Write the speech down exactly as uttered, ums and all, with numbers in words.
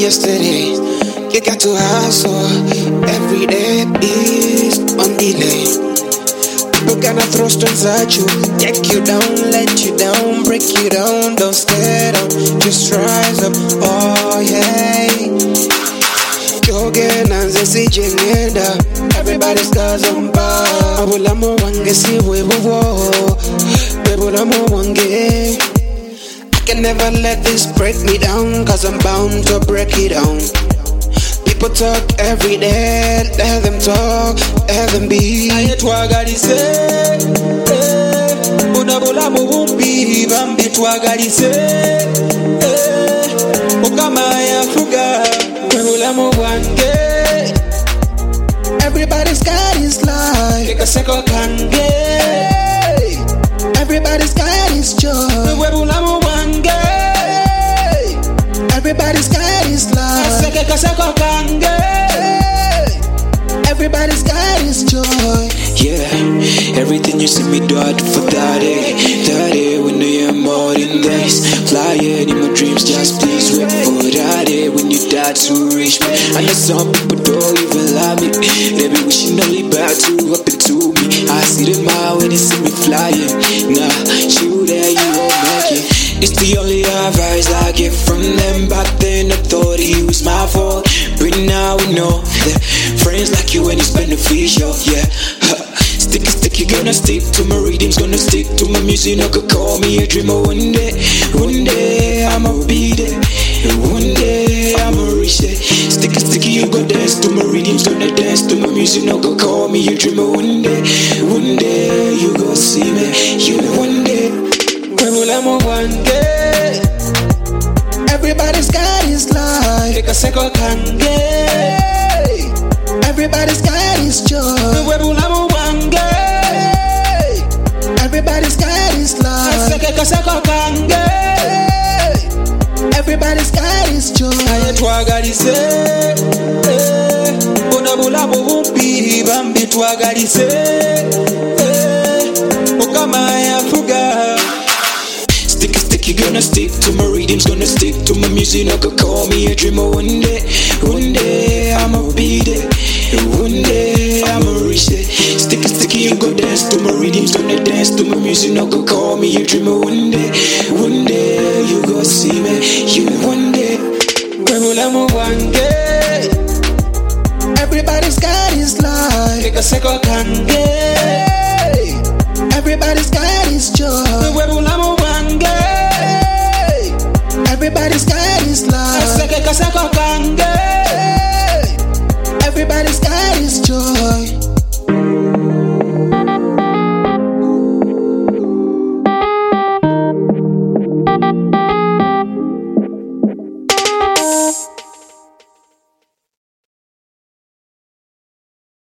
yesterday. You got to hustle every day is on delay. People gonna throw stones at you, take you down, let you down, break you down. Don't stay down, just rise up. Oh yeah. Jogging and zesi jengenda. Everybody's got some power. Abula mo wange si webu wo. Bebula mo wange. I can never let this break me down, cause I'm bound to break it down. People talk every day, let them talk, let them be. Ayetwagalize, eh, unabula mubumbi, bambi twagalize, eh, okama ya fuga, webula muwange. Everybody's got his life, Take a second kange, everybody's got his joy, webula muwange. everybody's got his life, Seke kaseko kange. everybody's got his joy. Yeah, everything you see me do it for that day. That day when you are more than this. Flying in my dreams, just please wait for that day when you die to reach me. I know some people don't even love me. They be wishing only bad to happen to me. I see them out when they see me flying. Nah, you there, you won't make it. It's the only advice I get from them. Back then I thought it was my fault, but now we know that friends like you and it's beneficial. Yeah, sticky, sticky, gonna stick to my rhythms, gonna stick to my music. No could call me a dreamer. One day, one day I'ma be there. One day I'ma reach it. Sticky, sticky, you go dance to my rhythms, gonna dance to my music. No could call me a dreamer. One day, one day you go see me. You one day. Everybody's got his life, Take a second kange. everybody's got his joy, everybody's got his life, everybody's got his joy. Ayetwagalize, eh, unabula mubumbi, bambi twagalize, eh, okama ya fuga. Sticky, sticky, gonna stick to my rhythms, gonna stick to my music. No could call me a dreamer. One day, one day I'ma be there. One day I'ma reach it. Sticky, sticky, you go dance to my rhythms, gonna dance to my music. No could call